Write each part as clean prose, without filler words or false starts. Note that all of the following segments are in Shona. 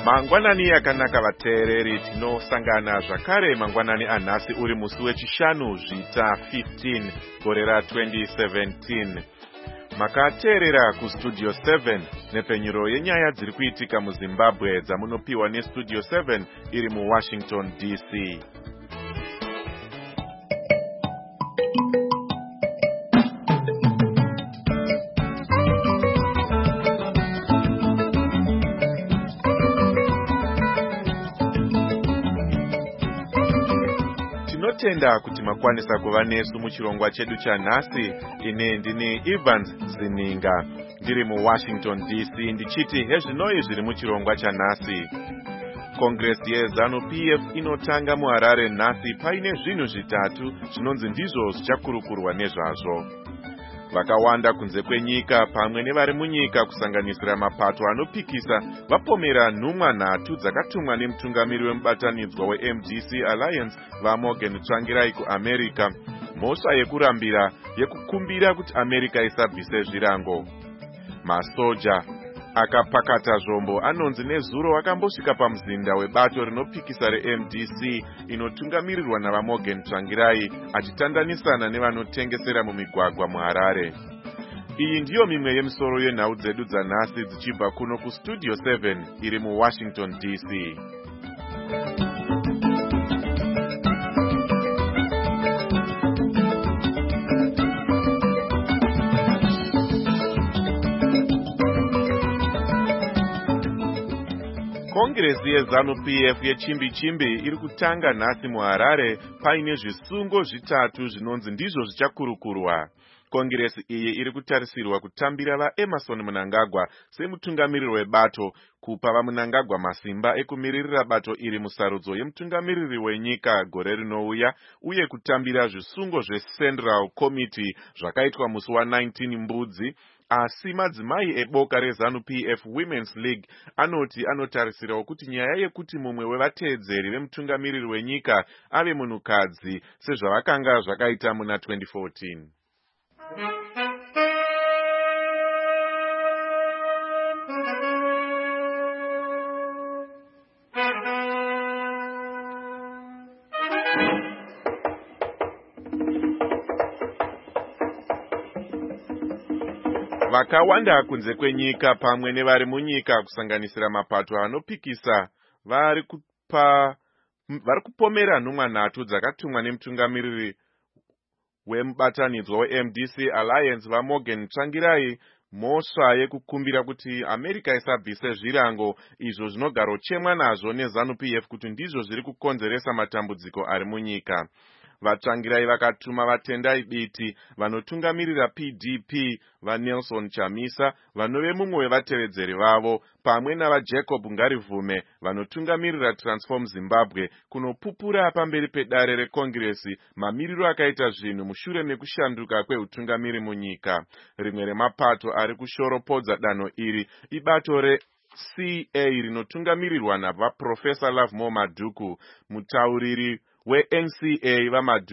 Mangwanani akanaka vateereri, tinosangana zvakare mangwanani anhasi uri musi wechishanu zvita 15 gore ra2017. Makateerera kustudio 7 nepfenyuro yenyaya dziri kuitika muZimbabwe dzamunopiwa nestudio 7 iri muWashington DC. Tinotenda kuti makwanisa kuva nesu muchirongwa chedu chanhasi. Ine ndini Evans Zininga ndiri muWashington DC ndichiti hezvinoi zviri muchirongwa chanhasi. Kongresi yeZANU-PF inotanga muHarare nhasi paine zvinhu zvitatu zvinonzi ndizvo zvichakurukurwa nezvazvo. Vakawanda kunze kwenyika pamwe nevari munyika kusanganisira mapato anopikisa vapomera nhumwa nhatu dzakatumwa nemutungamiri wemubatanidzwa weMDC Alliance vaMorgan Tsvangirai kuAmerica, mhosva yekurambira yekukumbira kuti America isabvise zvirango. Masoja akapakata zvombo anonzi nezuro akambosvika pamuzinda webato rinopikisa reMDC inotungamirirwa navaMorgan Tsvangirai achitandanisana nevanotengesera mumigwagwa muHarare. Iyi ndiyo mimwe yemisoro yenhau dzedu dzanhasi dzichibva kuno kustudio 7 iri muWashington DC. Kongresi yeZANU-PF yechimbi-chimbi iri kutanga nhasi muHarare paine zvisungo zvitatu zvinonzi ndizvo zvichakurukurwa. Kongresi iyi iri kutarisirwa kutambira vaEmerson Mnangagwa semutungamiriri webato, kupa vaMnangagwa masimba ekumiririra bato iri musarudzo yemutungamiriri wenyika gore rinouya, uye kutambira zvisungo zveCentral Committee zvakaitwa musi wa19 Mbudzi. Asi madzimai eboka reZANU-PF Women's League anoti anotarisirawo kuti nyaya yekuti mumwe wevateedzeri vemutungamiriri wenyika ave munhukadzi sezvavakanga zvakaita muna 2014. Vakawanda kunze kwenyika pamwe nevari munyika kusanganisira mapato anopikisa vari kupomera nhumwa nhatu dzakatumwa nemutungamiriri wemubatanidzwa weMDC Alliance vaMorgan Tsvangirai, mhosva yekukumbira kuti America isabvise zvirango izvo zvinogaro chemwa nazvo neZANU-PF kuti ndizvo zviri kukonzeresa matambudziko ari munyika. Vatsvangirai vakatuma vatendai biti vanotungamirira PDP vaNelson Chamisa vanove mumwe wevatevedzeri vavo, pamwe navaJacob Ngarivume vanotungamirira Transform Zimbabwe kunopupura pamberi pedare rekongresi mamiriro akaita zvinhu mushure mekushanduka kweutungamiri munyika. Rimwe remapato ari kushoropodza danho iri ibato reCA rinotungamirirwa navaProfesa Lovemore Madhuku. Mutauriri weNCA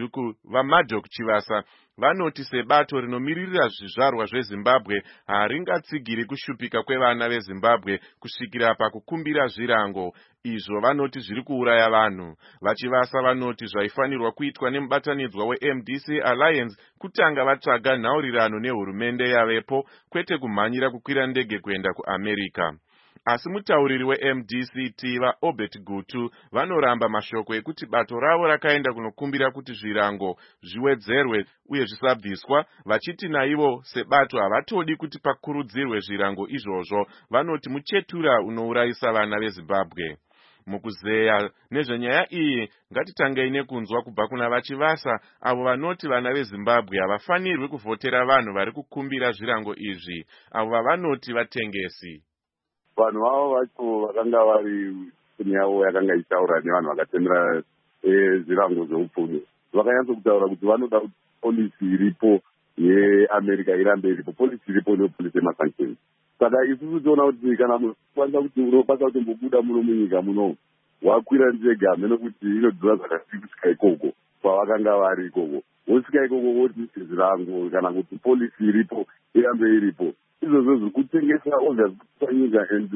vaMadok Chivasa vanoti sebato rinomiririra zvizvarwa zveZimbabwe haringatsigiri kushupika kwevana veZimbabwe kusvikira pakukumbira zvirango. Izvo vanoti zviri kuuraya vanhu. Vachivasa vanoti zvaifanirwa kuitwa nemubatanidzwa weMDC Alliance kutanga vatsvaga nhaurirano nehurumende yavepo, kwete kumhanyira kukwira ndege kuenda kuAmerica. Asi mutauriri weMDCT vaObert Gutu vanoramba mashoko ekuti bato ravo rakaenda kunokumbira kuti zvirango zviwedzerwe uye zvisabviswa, vachiti naivo sebato havatodi kuti pakurudzirwe zvirango izvozvo. Vanoti muchetura unourayisa vana veZimbabwe. Mukuzeya nezvenyaya iyi, ngatitangei nekunzwa kubva kuna vachivasa avo vanoti vana veZimbabwe havafanirwi kuvhotera vanhu vari kukumbira zvirango izvi, avo vavanoti vatengesi. Vanhu vavo vacho vakanga vari kune yavo yakanga ichitaura nevanhu vakatemera zvirango zveupfumi, vakanyatso kutaura kuti vanoda kuti polisi iripo yeAmerica irambe iripo. Polisi iripo nepolisi yemasanctions. Saka isusu toona kuti kana munokwanisa kuti unokwanisa kutombobuda muno munyika muno wakwira ndege nekuti inodhura zvakasii kusvika ikoko kwavakanga vari ikoko, wosvika ikoko woti zvirango kana kuti polisi iripo irambe iripo. Izvozvo zviri kutengesa organs panyika, and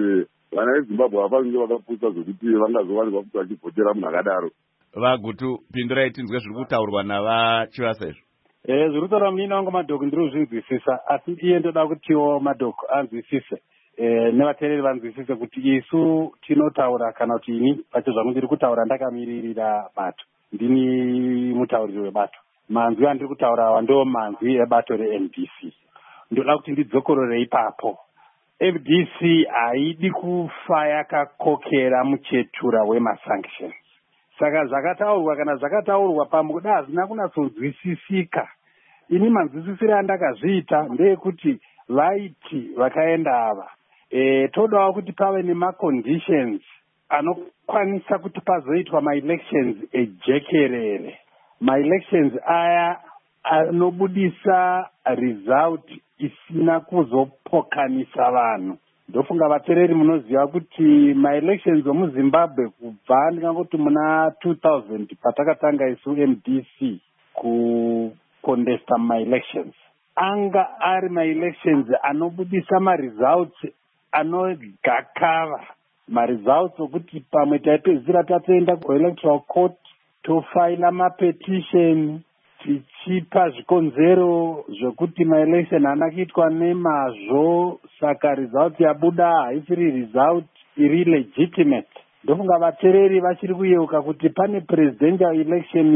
vana vezimbabwe hafange vakapusa zvokuti vangazowanikwa kuti vachivhotera munhu akadaro. Vagutu, pindurai tinzwe zviri kutaurwa navachivasa izvo. Zviri kutaura munini wangu madhoku ndiri kuzvinzwisisa, asi iye ndoda kutiwo madhoku anzwisise nevateereri vanzwisise kuti isu tinotaura kana kuti ini pacho zvangu ndiri kutaura ndakamiririra bato, ndini mutauriri webato. Manzwi andiri kutaura awa ndo manzwi ebato reMDC. Ndoda kuti ndidzokorore ipapo. FDC haidi kufa yakakokera muchetura wemasanctions. Saka zvakataurwa kana zvakataurwa pamukuda hazvina kunatsonzwisisika. Ini manzwisisiro andakazviita ndeyekuti vaiti vakaenda ava todawo kuti pave nemaconditions anokwanisa kuti pazoitwa maelections ejekerere. Maelections aya anobudisa result isina kuzopokanisa vanhu. Ndofunga vateereri munoziva kuti maelections omuzimbabwe kubva ndingangoti muna 2000 patakatanga isu MDC kukondesta maelections, anga ari maelections anobudisa maresults anogakava, maresults okuti pamwe taipedzisira tatoenda kuelectoral court tofaila mapetition tichipa zvikonzero zvokuti maelection haana kuitwa nemazvo, saka result yabuda haisiri result iri legitimate. Ndofunga vateereri vachiri kuyeuka kuti pane presidential election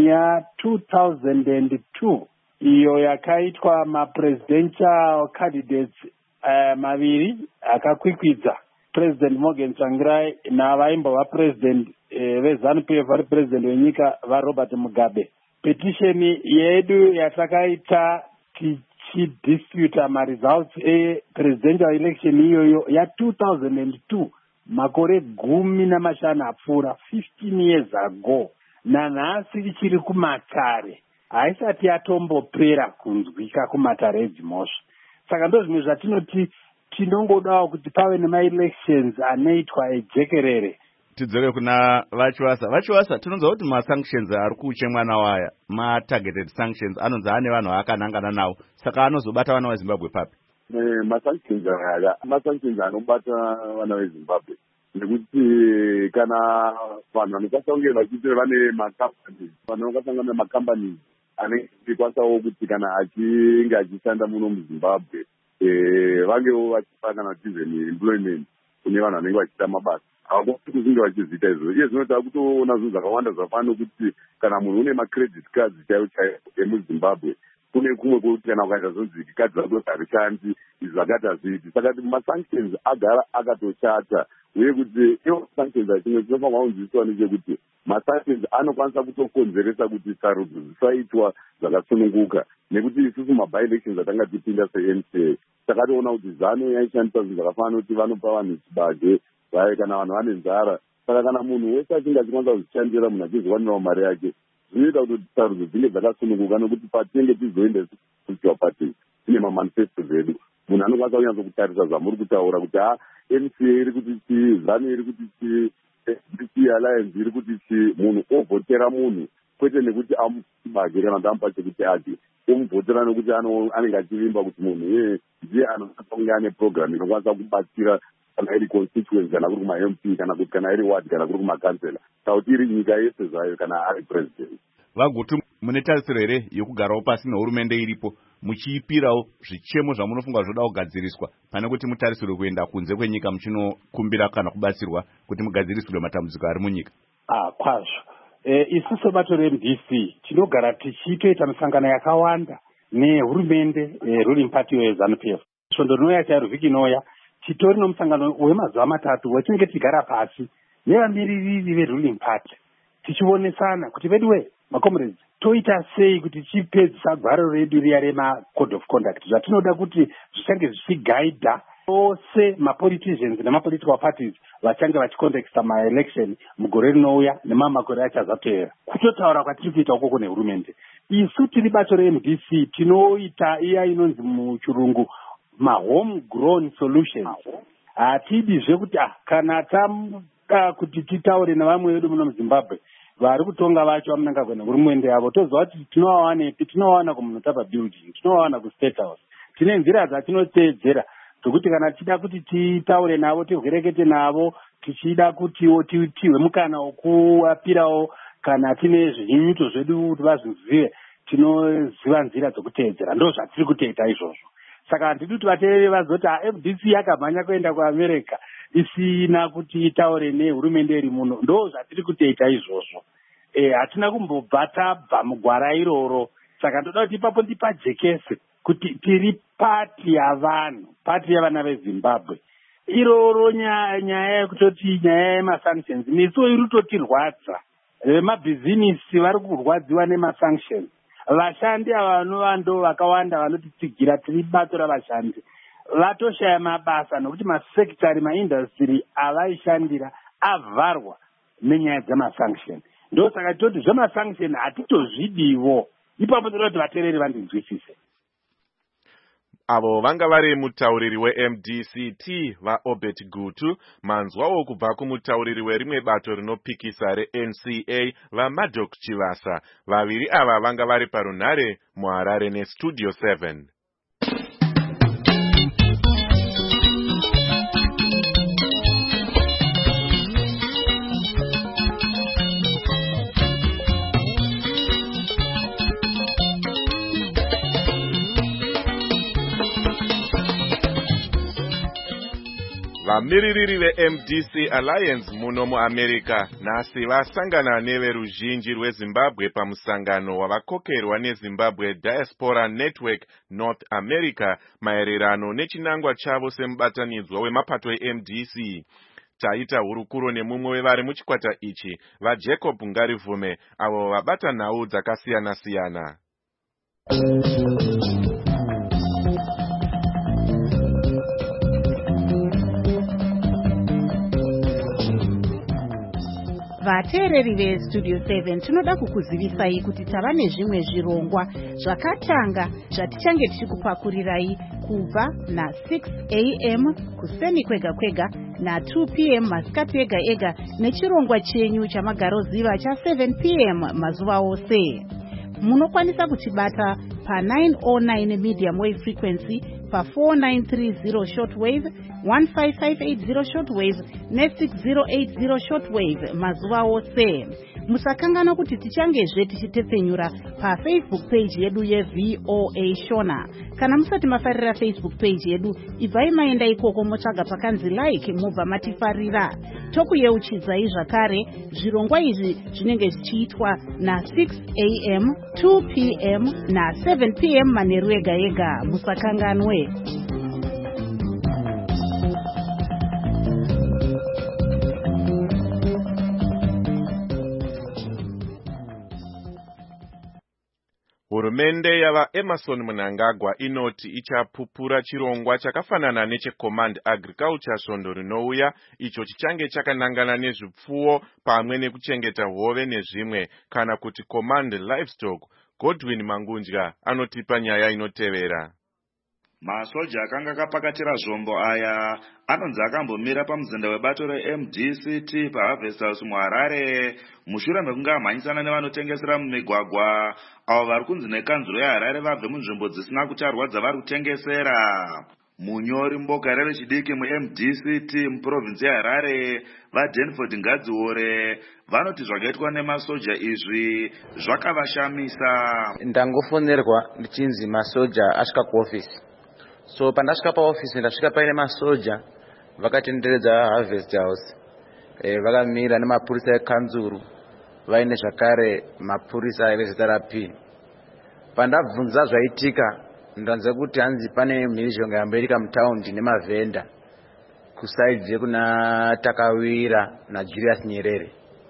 ya2002 iyo yakaitwa mapresidential candidates maviri akakwikwidza, President Morgan Tsvangirai navaimbova president veZANU-PF vari president wenyika vaRobert Mugabe. Petition yedu yatakaita tichidisputa maresults presidential election iyoyo ya2002 makore 15 apfuura, 15 years ago, nanhasi ichiri kumatare, haisati yatombopera kunzwika kumatare edzimhosva. Saka ndozvimwe zvatinoti tinongodawo kuti pave nemaelections anoitwa ejekerere. Tidzore kuna vachivasa. Vachivasa, tinonzwa kuti masanctions ari kuchemwa nawo aya, ma-targeted sanctions, anonzi ane vanhu akanangana nawo, saka anozobata vana vezimbabwe papi? Masanctions aya masanctions anobata vana vezimbabwe nekuti kana vanhu vanokwanisa kunge vachiti vane makambani, vanhu vanokwanisa makambani anekwanisa kuti kana achinge achishanda muno muzimbabwe vangewo vachipa kana even employment kune vanhu vanenge vachiita mabasa, havakwanisi kuzinge vachizviita izvo. Iye zvinoita kutoona zvinhu zvakawanda zvafana kuti kana munhu une macredit cards chaiwo chaiwo emuzimbabwe, kune kumwe kwekuti kana ukaita zonzi kadzi rako harishandi, izvi zvakati hazviiti. Saka masanctions agara akatoshata, uye kuti iwo sanctions achimwe chinofanwa kunzwisiswa nechekuti masanctions anokwanisa kutokonzeresa kuti sarudzo dzisaitwa zvakasununguka, nekuti isusu mabi-elections atanga tipinda seMCA takatoona kuti ZANU yaishandisa zvinhu zvakafanana kuti vanopa vanhu chibage kana vanhu vane nzara. Saka kana munhu wese achinge achikwanisa kuzvishandira munhu achizowanirawo mari yake, zvinoita kuti sarudzo dzinge dzakasununguka, nokuti patinenge tizoenda kuitiwa pati tine mamanifestos edu, munhu anokwanisa kunyatso kutarisa zvamuri kutaura kuti MCA iri kuti chi, ZANU iri kuti chi, DP Alliance iri kuti chi, munhu ovhotera munhu kwete nekuti amubage kana kuti amupa chekuti ati omuvhotera nekuti anenge achivimba kuti munhu ndiye anokwanisa kunge ane program inokwanisa kubatsira kana iri constituency, kana kuri kuma-MP, kana kuti kana iri ward, kana kuri kumakansela, kana kuti iri nyika yese zvayo, kana ari president. Vagutu, mune tarisiro here yokugarawo pasi nehurumende iripo muchiipirawo zvichemo zvamunofunga zvoda kugadziriswa pane kuti mutarisirwe kuenda kunze kwenyika muchinokumbira kana kubatsirwa kuti mugadziriswe matambudziko ari munyika? Kwazvo. Isu sebato reMDC tinogara tichitoita misangano yakawanda nehurumende ruling party yeZANU-PF. Svondo rinouya chairo vhiki inoya titori nomusangano wemazuva 3 wetinenge tigara pasi nevamiririri veruling party tichionesana kuti veduwe macomrades toita sei kuti tichipedzisa gwaro redu riya remacode of conduct zvatinoda kuti zvichange zvichigaidha ose mapoliticians nemapolitical parties vachange vachiconducta maelection mugore rinouya nemamakore achazapera. Kutotaura kwatiri kuita ukoko nehurumende, isu tiri bato reMDC tinoita iya inonzi muchirungu home grown solutions. Hatidizve kuti kana tamuda kuti titaure nevamwe vedu muno muZimbabwe vari kutonga vacho vamunanga kwena hurumende yavo, toziva kuti tinovawanepi, tinovawana kumunotapa building, tinovawana kuState House, tine nzira dzatinoteedzera. zvokuti kana tichida kuti titaure navo tivherekete navo tichida kutiwo tihwe mukana wokuvapirawo kana tine zvinyunyuto zvedu kuti vazvizive tinoziva nzira dzekuteedzera. Ndo zvatiri kutoita izvozvo. Saka handidi kuti vateereri vazoti FDC yakamhanya kuenda kuAmerica isina kuti itaure nehurumende iri muno. Ndo zvatiri kutoita izvozvo. Hatina kumbobva tabva mugwara iroro. Saka ndoda kuti ipapo ndipajekese kuti tiri pati yavanhu, pati yavana veZimbabwe. Iroro nyaya yekutoti nyaya yemasanctions nesuwo iri kutotirwadza. Vemabhizinisi vari kurwadziwa nemasanctions. Vashandi ava ndo vakawanda vanotitsigira, tiri bato ravashandi. Vatoshaya mabasa nokuti masekitari maindastry avaishandira avharwa nenyaya dzemasanction. Ndo saka toti zvemasanction hatitozvidiwo. Ipapo toda kuti vateereri vandinzwisise. Avo vanga vari mutauriri weMDCT vaObert Gutu, manzwawo kubva kumutauriri werimwe bato rinopikisa reNCA vaMaddock Chivasa. Vaviri ava vanga vari parunhare muHarare neStudio 7. Vamiririri veMDC Alliance muno muAmerica nhasi vasangana neveruzhinji rweZimbabwe pamusangano wavakokerwa neZimbabwe Diaspora Network North America maererano nechinangwa chavo semubatanidzwa wemapato eMDC. Taita hurukuro nemumwe wevari muchikwata ichi, vaJacob Ngarivume, avo vabata nhau dzakasiyana-siyana. Vateereri veStudio 7 tinoda kukuzivisai kuti tava nezvimwe zvirongwa zvakatanga zvatichange tichikupakurirai kubva na6 AM kuseni kwega kwega na2 PM masikati ega ega nechirongwa chenyu chamagaroziva cha7 PM mazuva ose. Munokwanisa kutibata pa909 medium wave frequency, pa4930 shortwave, 15580 shortwave ne6080 shortwave mazuva ose. Musakangana kuti tichangezve tichitepfenyura paFacebook page yedu yeVOA Shona. Kana musati mafarira Facebook page yedu, ibvai maenda ikoko motsvaga pakanzi like mubva matifarira. Tokuyeuchidzai zvakare zvirongwa izvi zvinenge zvichiitwa na6 AM, 2 PM na7 PM manheru ega ega. Musakanganwe. Hurumende yava Emerson Mnangagwa inoti ichapupura chirongwa chakafanana necheCommand Agriculture svondo rinouya, icho chichange chakanangana nezvipfuwo pamwe nekuchengeta hove nezvimwe, kana kuti Command Livestock. Godwin Mangunja anotipa nyaya inotevera. Masoja akanga akapakatira zvombo aya anonzi akambomira pamuzinda webato reMDCT paHarvest House muHarare mushure mekunge amhanyisana nevanotengesera mumigwagwa avo vari kunzi nekanzuro yeHarare vabve munzvimbo dzisina kutarwa dzavari kutengesera. Munyori mboka rechidiki muMDCT muprovinsi yeHarare vaDenford Ngadziore vanoti zvakaitwa nemasoja izvi zvakavashamisa. Ndangofonerwa ndichinzi masoja asvika kuofisi. So pandasvika paofisi ndasvika paine masoja vakatenderedza Harvest House. Vakamira nemapurisa ekanzuru, vaine zvakare mapurisa vezita raP. Pandabvunza zvaitika ndanzwa kuti hanzi pane mhirizhonga yamboitika mutaundi nemavhenda kusaidze kuna Takawira naJulius Nyerere.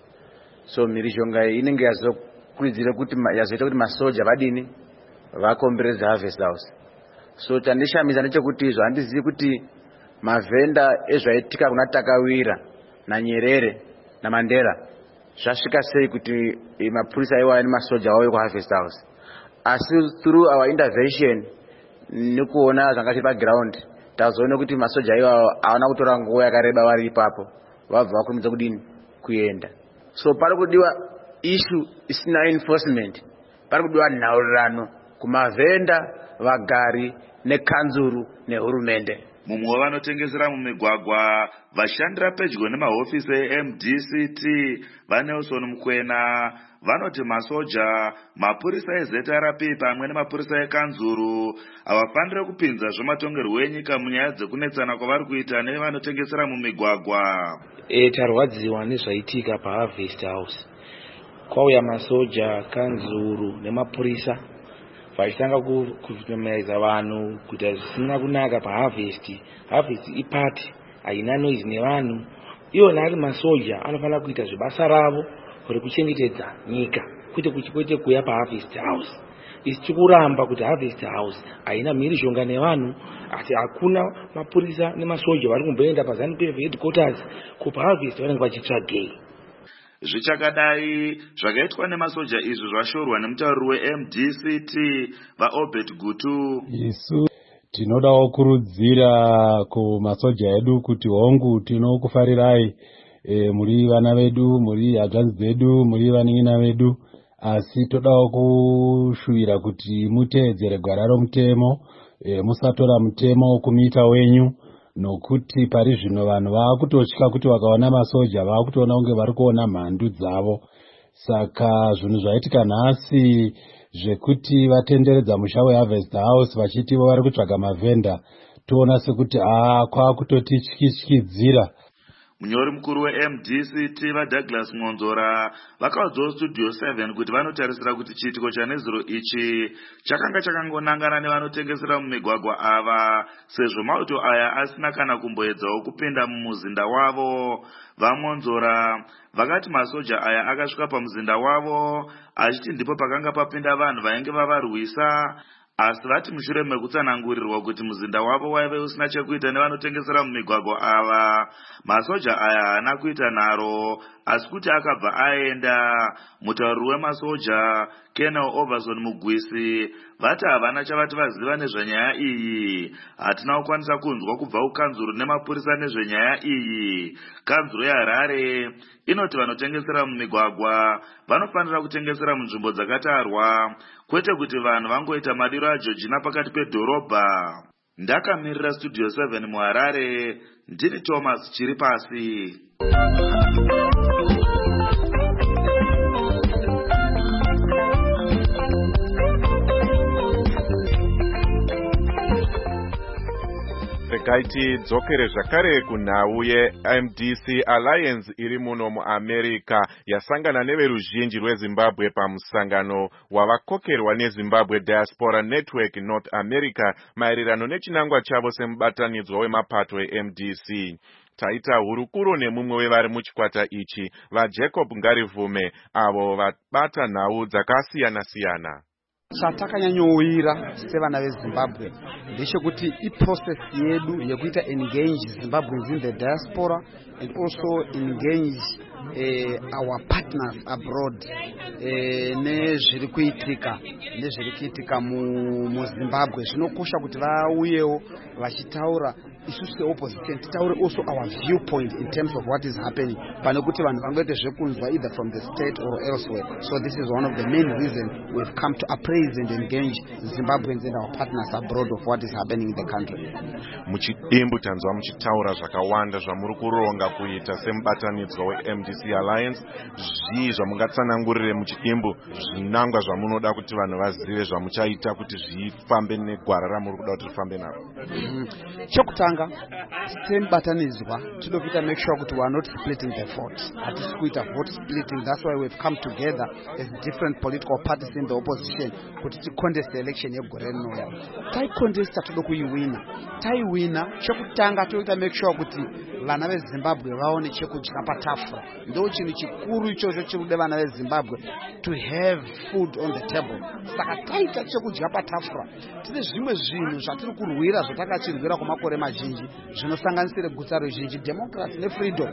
So mhirizhonga inenge yazokurudzira kuti yazoita kuti masoja vadini vakomberedza Harvest House. So tandishamisa nechekuti izvo handizivi kuti mavhenda ezvaitika kuna Takawira naNyerere naMandela zvasvika sei kuti mapurisa iwayo nemasoja auye kuHarvest House. Asi through our intervention nekuona zvanga zviri paground tazoona kuti masoja iwayo havana kutora nguva yakareba vari ipapo, vabva vakurumidza kudini kuenda. So pari kudiwa issue isina enforcement, pari kudiwa nhaurirano kumavhenda, vagari nekanzuru nehurumende. mumwe wavanotengesera mumigwagwa vashandira pedyo nemahofisi eMDCT vaNelson Mukwena vanoti masoja, mapurisa eZRP pamwe nemapurisa ekanzuru havafaniri kupinza zvematongerwo enyika munyaya dzekunetsana kwavari kuita nevanotengesera mumigwagwa. Tarwadziwa nezvaitika paHarvest House. Kwauya masoja, kanzuru nemapurisa vachitanga kutumiradza vanhu kuita zvisina kunaka paHarvest. Harvest ipati haina noise nevanhu. Iwona ari masoja anofanira kuita zvebasa ravo rekuchengetedza nyika, kwete kuya paHarvest House. Isi tikuramba kuti Harvest House haina mhirizhonga nevanhu, asi hakuna mapurisa nemasoja vari kumboenda paZANU-PF headquarters kupa Harvest vanenge vachitsvagei. Zvichakadai zvakaitwa nemasoja izvi zvashorwa nemutauriri weMDCT vaObert Gutu. Isu tinodawo kurudzira kumasoja edu kuti hongu tinokufarirai, muri vana vedu, muri hadzvanzi dzedu, muri vanin'ina vedu, asi todawo kushuvira kuti muteedzere gwara romutemo, musatora mutemo kumuita wenyu, nokuti pari zvino vanhu vaakutotya kuti vakaona masoja vaakutoona kunge vari kuona mhandu dzavo. Saka zvinhu zvaitika nhasi zvekuti vatenderedza musha weHarvest House vachiti vari kutsvaga mavhenda, toona sekuti kwaakutotityityidzira. Munyori mukuru weMDCT vaDouglas Ngonzora vakaudzawo Studio 7 kuti vanotarisira kuti chiitiko chanezuro ichi chakanga chakangonangana nevanotengesera mumigwagwa ava, sezvo mauto aya asina kana kumboedzawo kupinda mumuzinda wavo. VaNgonzora vakati masoja aya akasvika pamuzinda wavo achiti ndipo pakanga papinda vanhu vainge vavarwisa, asi vati mushure mekutsanangurirwa kuti muzinda wavo waive usina chekuita nevanotengesera mumigwagwa ava, masoja aya haana kuita nharo, asi kuti akabva aenda. Mutauriri wemasoja Colonel Overson Mugwisi vati havana chavati vaziva nezvenyaya iyi. Hatina kukwanisa kunzwa kubva kukanzuru nemapurisa nezvenyaya iyi. Kanzuru yeHarare inoti vanotengesera mumigwagwa vanofanira kutengesera munzvimbo dzakatarwa, kwete kuti vanhu vangoita madiro aJorgina pakati pedhorobha. Ndakamirira Studio 7 muHarare, ndini Thomas Chiripasi. Regai dzokere zvakare kunhau yeMDC Alliance iri muno muAmerica yasangana neveruzhinji rweZimbabwe pamusangano wavakokerwa neZimbabwe Diaspora Network North America maererano nechinangwa chavo semubatanidzwa wemapato eMDC. Taita hurukuro nemumwe wevari muchikwata ichi, vaJacob Ngarivume, avo vabata nhau dzakasiyana-siyana. Chatakanyanyowira sevana veZimbabwe ndechekuti iprocess yedu yekuita engage Zimbabweans in the diaspora and also engage our partners abroad nezviri kuitika muZimbabwe. Zvinokosha kuti vauyewo vachitaura isusu seopposition titaure also our viewpoint in terms of what is happening, pane kuti vanhu vangoite zvekunzwa either from the state or elsewhere. So this is one of the main reasons we've come to appraise and engage Zimbabweans and our partners abroad of what is happening in the country. Muchidimbu tanzwa muchitaura zvakawanda zvamuri kuronga kuita semubatanidzwa weMDC Alliance. Zvii zvamungatsanangurire muchidimbu zvinangwa zvamunoda kuti vanhu vazive zvamuchaita kuti zvifambe negwara ramuri kuda kuti rifambe naro? Chokutanga semubatanidzwa tinokuita make sure kuti we are not splitting the vote. Hatisi kuita vote splitting. That's why we've come together as different political parties in the opposition kuti ticontest the election yegore rinouya. Taicontesta toda kuiwina. Taiwina, chokutanga toita make sure kuti vana veZimbabwe vaone chekudya patafura. Ndo chinhu chikuru ichocho chirikude vana veZimbabwe, to have food on the table. Saka taita chekudya patafura. Tine zvimwe zvinhu zvatiri kurwira zvatakachirwira kwamakore mazhinji zvinosanganisira guta rezhinji, democracy nefreedom.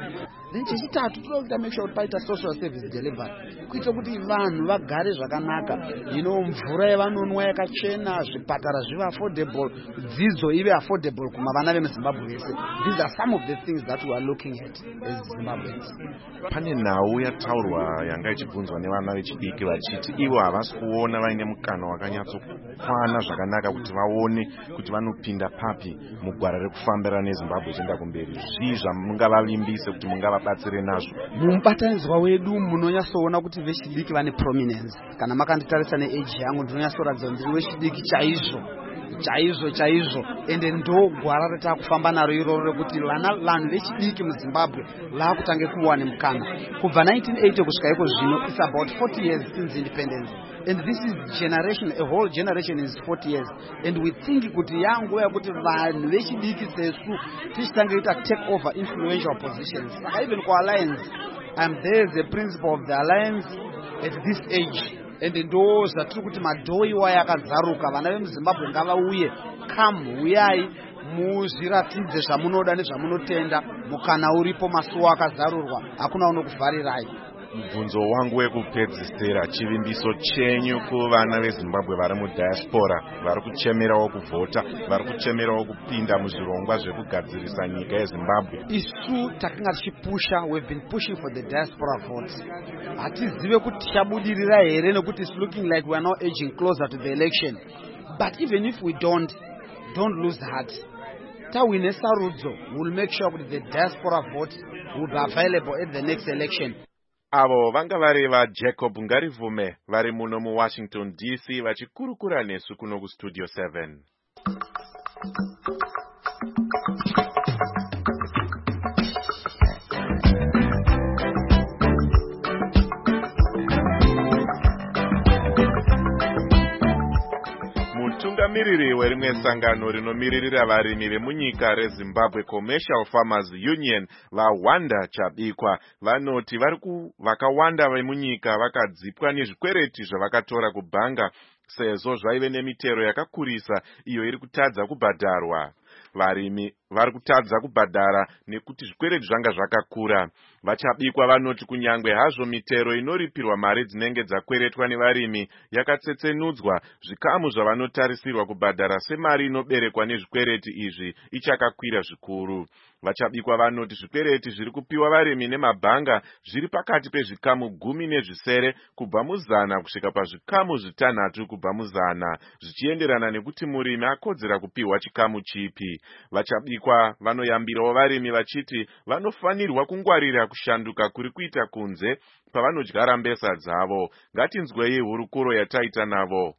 then chechitatu toda kuita make sure kuti paita social service delivery kuita kuti vanhu vagare zvakanaka mvura yavanonwa yakachena, zvipatara zvive affordable, dzidzo ive affordable kumavana vemuzimbabwe vese. These are some of the things that we are looking at as Zimbabweans. Pane nhau yataurwa yanga ichibvunzwa nevana vechidiki vachiti ivo havasi kuona vaine mukana wakanyatsokwana zvakanaka kuti vaone kuti vanopinda papi mugwara rekufambira neZimbabwe ichienda kumberi. Zvii zvamungavavimbise kuti mungavabatsire nazvo? Mumubatanidzwa wedu munonyatsoona kuti vechidiki vane prominence. Kana makanditarisa neage yangu ndinonyatsoratidza kuti ndiri wechidiki chaizvo ende ndo gwara ratakufamba naro iroro rekuti vanhu vechidiki muZimbabwe vakutange kuwana mukana. Kubva 1980 kusvika iko zvino, it's about 40 years since independence. And this is generation, a whole generation is 40 years. And we think kuti yanguva yakuti vanhu vechidiki sesu tichitange kuita take over influential positions. Saka even for Alliance, I'm there as a principal of the Alliance at this age. And ndo zvatiri kuti madhoo iwaya akazaruka, vana vemuZimbabwe ngavauye, come uyai muzviratidze zvamunoda nezvamunotenda, mukana uripo, masuo akazarurwa, hakuna unokuvharirai. Mubvunzo wangu wekupedzisira, chivimbiso chenyu kuvana veZimbabwe vari mudiaspora vari kuchemerawo kuvhota, vari kuchemerawo kupinda muzvirongwa zvekugadzirisa nyika yeZimbabwe? Isu takanga tichipusha, we've been pushing for the diaspora vote. Hatizive kuti tichabudirira here nekuti it's looking like we are now edging closer to the election. But even if we don't lose heart. Tawine sarudzo, we'll make sure that the diaspora vote will be available at the next election. Avo vanga vari vaJacob Ngarivume vari muno muWashington DC vachikurukura nesu kuno kuStudio 7. Mutungamiriri werimwe sangano rinomiririra varimi vemunyika reZimbabwe Commercial Farmers Union vaWanda Chabikwa vanoti vakawanda vemunyika vakadzipwa nezvikwereti zvavakatora kubhanga sezvo zvaive nemitero yakakurisa iyo iri kutadza kubhadharwa. Varimi vari kutadza kubhadhara nekuti zvikwereti zvanga zvakakura. VaChabikwa vanoti kunyangwe hazvo mitero inoripirwa mari dzinenge dzakweretwa nevarimi yakatsetsenudzwa, zvikamu zvavanotarisirwa kubhadhara semari inoberekwa nezvikwereti izvi ichakakwira zvikuru. VaChabikwa vanoti zvikwereti zviri kupiwa varimi nemabhanga zviri pakati pezvikamu 10 kubva mu100 kusvika pazvikamu 6 kubva mu100, zvichienderana nekuti murimi akodzera kupiwa chikamu chipi. VaChabikwa vanoyambirawo varimi vachiti vanofanirwa kungwarira kushanduka kuri kuita kunze pavanodyara mbesa dzavo. Ngatinzwei hurukuro yataita navo.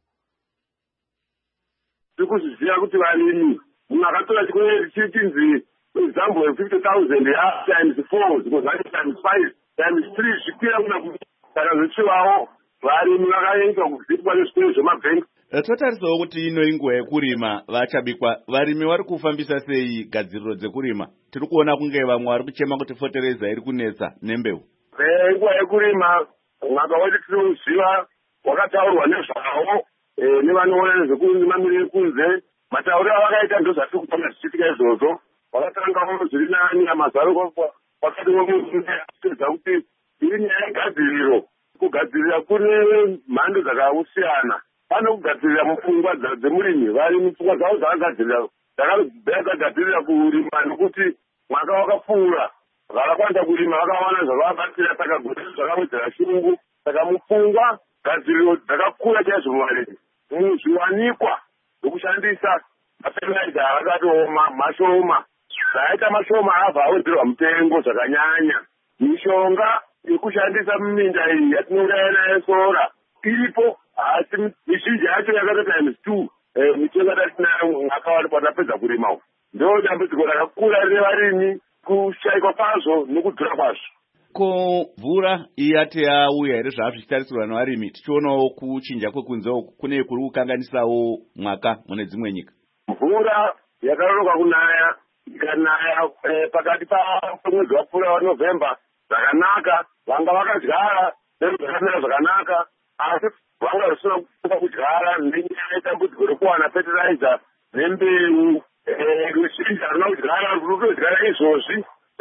Tikuzviziva kuti varimi makatora chikwereti chichinzi example 50,000 times 4 zvikozvati times 5 times 3 zvikwira kuna kuti saka zvichivawo varimi vakaenza kuzipwa nezvikwereti zvemabhengi. Totarisawo kuti ino inguva yekurima, vaChabikwa varimi vari kufambisa sei gadziriro dzekurima? Tiri kuona kunge vamwe vari kuchema kuti fertilizer iri kunetsa nembeu. Nguva yekurima mwaka wati tinoziva wakataurwa nezvawo nevanoona nezvekumamiriri kunze. Matauriro avakaita ndozvatiri kufamba zvichiitika izvozvo. Vakatanga zviri nani amazaro wakati womuedza kuti iri nyaya yegadziriro. Kugadzirira kune mhando dzakasiyana. Pane kugadzirira mupfungwa dzemurimi, varimi pfungwa dzavo dzakagadzirira kurima nekuti mwaka wakapfuura vakakwanisa kurima vakawana zvavabatsira saka zvakawedzera shungu. Saka mupfungwa gadziriro dzakakura chaizvo muvarimi. Muzviwanikwa zvokushandisa mafertilizer akatooma mashoma, zvaita mashoma abva awedzerwa mutengo zvakanyanya. Mishonga yekushandisa muminda iyi yatinouraya nayo sora iripo, asi mizhinji yacho yakati times 2 mitengo yatatinayo akawanikwa tapedza kurima uku. Ndo dambudziko rakakura revarimi, kushayikwa kwazvo nekudhura kwazvo. Ko mvura iyati yauya here zvava zvichitarisirwa nevarimi? Tichionawo kuchinja kwekunze kune kuri kukanganisawo mwaka mune dzimwe nyika. Mvura yakaroroka kunaya, ikanaya pakati pamwedzi wapfuura waNovemba zvakanaka, vanga vakadyara zvakamera zvakanaka, asi vanga zvisina kufa kudyara nenyaya yedambudziko rekuwana fertilizer nembeu. Ruzhinji haruna kudyara, rutodyara izvozvi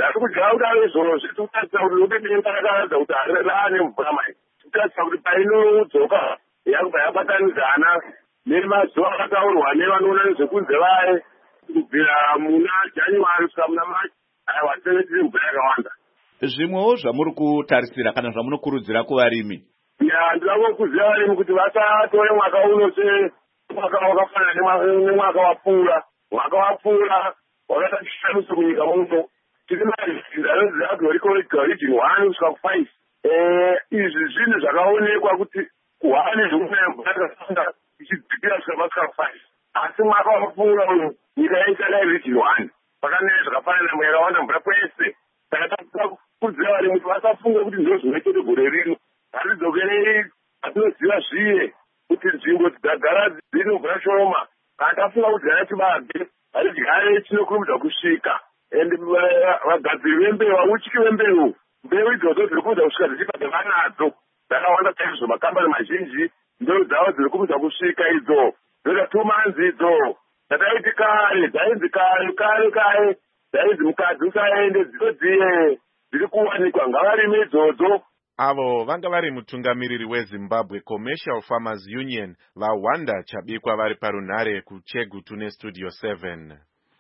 Dari kudya kuti izvozvo tikutarisa kuti upe denga rakaradza kuti harane mvura mai. Tikutarisa kuti painodzoka yakubva yabatanidzana nemazuva akataurwa nevanoona nezvekunze vaye kubvira muna January kusvika muna March aiwa tiri mvura yakawanda. Zvimwewo zvamuri kutarisira kana zvamunokurudzira kuvarimi? Ndinoda kukurudzira varimi kuti vasatore mwaka uno semwaka wakafanana nemwaka wapfuura. Mwaka wapfuura wakata chishamiso munyika muno. Tiri mazinda anoziva region 1 kusvika ku5. Izvi zvinhu zvakaonekwa kuti kuhane zvekunaya mvura yakasanda ichidzikira kusvika ku5. Asi mwaka wapfuura uno nyika yaitanga region 1 pakanaya zvakafanana mwakawanda mvura kwese. Saka takukurudzira varimi kuti vasafunge kuti ndozvinoita gore rino. Hatidzokere patinoziva zviye kuti nzvimbo dzagara dzine mvura shoma. Kana tafunga kuti chibage hatidyare chinokurumidza kusvika. Ende vagadziri vembeu vautyi vembeu mbeu idzodzo dziri kurumidza kusvika dzichibva vanadzo dzakawanda chaizvo. Makambani mazhinji mbeu dzavo dziri kurumidza kusvika idzo dzoita 2 months idzo dzataiti kare dzainzi kare dzainzi mukadzi usaende dzinodziye dziri kuwanikwa ngavarime idzodzo. Avo vanga vari mutungamiriri weZimbabwe Commercial Farmers Union vaWanda Chabikwa vari parunhare kuChegutu neStudio 7.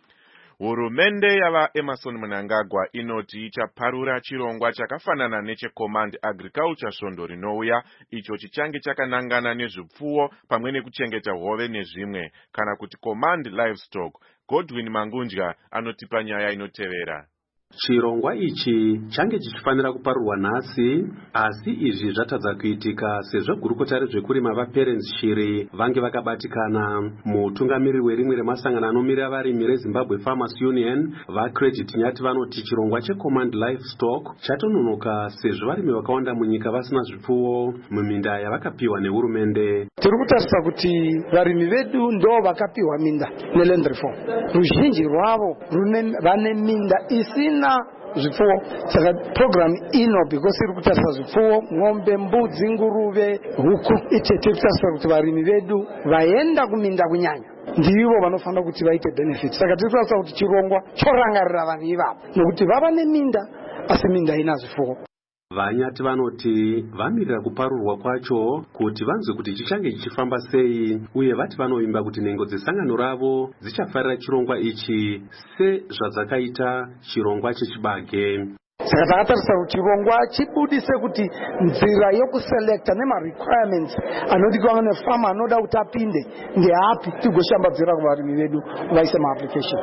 Hurumende yava Emerson Mnangagwa inoti ichaparura chirongwa chakafanana necheCommand Agriculture svondo rinouya, icho chichange chakanangana nezvipfuwo pamwe nekuchengeta hove nezvimwe, kana kuti Command Livestock. Godwin Mangunja anotipa nyaya inotevera. Chirongwa ichi change chichifanira kuparurwa nhasi, asi izvi zvatadza kuitika sezvo gurukota rezvekurima vaParents Shiri vange vakabatikana. Mutungamiriri werimwe remasangano anomirira varimi reZimbabwe Farmers Union vaCredit Nyati vanoti chirongwa cheCommand Livestock chatononoka sezvo varimi vakawanda munyika vasina zvipfuwo muminda yavakapiwa nehurumende. Tiri kutarisa kuti varimi vedu ndo vakapiwa minda neland reform. Ruzhinji rwavo vane minda isina zvipfuwo. Saka program ino because iri kutarisa zvipfuwo, ng'ombe, mbudzi, nguruve, huku, tiri kutarisa kuti varimi vedu vaenda kuminda kunyanya ndivo vanofanira kuti vaite benefits. Saka tiri kutarisa kuti chirongwa chorangarira vanhu ivavo nokuti vava neminda asi minda ina zvipfuwo. Vanyati vanoti vamirira kuparurwa kwacho kuti vanzwe kuti chichange chichifamba sei, uye vati vanovimba kuti nhengo dzesangano ravo dzichafarira chirongwa ichi sezvadzakaita chirongwa chechibage. Saka takatarisa kuti chirongwa chibudise kuti nzira yokuselekta nema-requirements anodikanwa nefama anoda kuti apinde ndeapi, tigoshambadzira kuvarimi vedu vaise ma-application.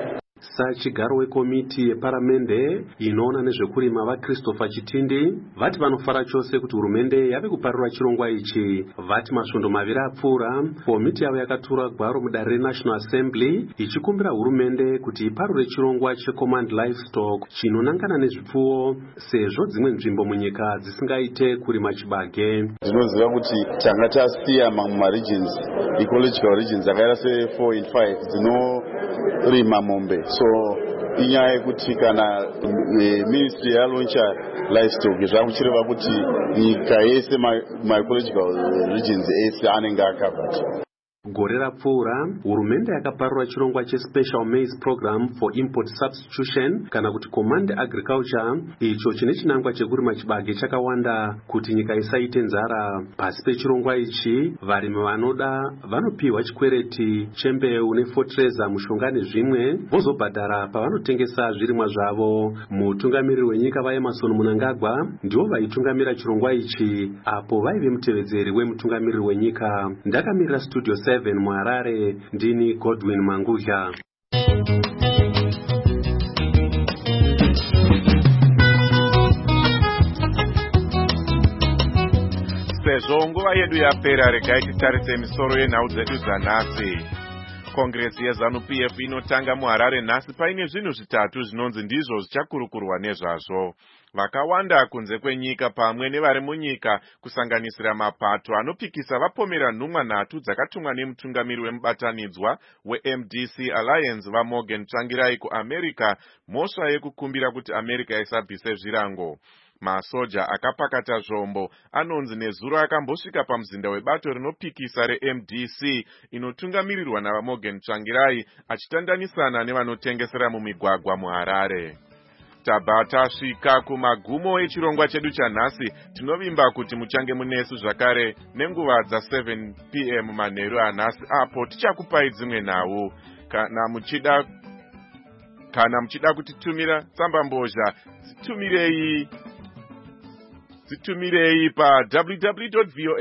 Sachigaro wekomiti yeparamende inoona nezvekurima vaChristopher Chitindi vati vanofara chose kuti hurumende yave kuparura chirongwa ichi. Vati masvondo maviri apfuura, komiti yavo yakatura gwaro mudare reNational Assembly ichikumbira hurumende kuti iparure chirongwa cheCommand Livestock chinonangana nezvipfuwo sezvo dzimwe nzvimbo munyika dzisingaite kurima chibage. Zvinoziva kuti tanga tasiya mamwe regions, ecological regions akaita se4 in 5 dzinorima mombe. So inyaya yekuti kana ministry yalauncha livestock zvakuchireva kuti nyika yese ma-ecological regions ese anenge akabata. Gore rapfuura, hurumende yakaparura chirongwa cheSpecial Maize Program for Import Substitution kana kuti Command Agriculture, icho chine chinangwa chekurima chibage chakawanda kuti nyika isaite nzara. Pasi pechirongwa ichi, varimi vanoda vanopiwa chikwereti chembeu nefotreza, mushonga nezvimwe vozobhadhara pavanotengesa zvirimwa zvavo. Mutungamiriri wenyika vaEmerson Mnangagwa ndivo vaitungamira chirongwa ichi apo vaive mutevedzeri wemutungamiriri wenyika. Ndakamirira Studio 7 muHarare, ndini Godwin Manguja. Sezvo nguva yedu yapera, regai titarise misoro yenhau dzedu dzanhasi. Kongresi yeZANU-PF inotanga muHarare nhasi paine zvinhu zvitatu zvinonzi ndizvo zvichakurukurwa nezvazvo. Vakawanda kunze kwenyika pamwe nevari munyika kusanganisira mapato anopikisa vapomera nhumwa nhatu dzakatumwa nemutungamiri wemubatanidzwa weMDC Alliance vaMorgan Tsvangirai kuAmerica, mhosva yekukumbira kuti America isabvise zvirango. Masoja akapakata zvombo anonzi nezuro akambosvika pamuzinda webato rinopikisa reMDC inotungamirirwa navaMorgan Tsvangirai achitandanisana nevanotengesera mumigwagwa muHarare. tabva tasvika kumagumo echirongwa chedu chanhasi. Tinovimba kuti muchange munesu zvakare nenguva dza7 PM manheru anhasi, apo tichakupai dzimwe nhau. Kana muchida kutitumira tsamba mbozha, dzitumirei pa www.voa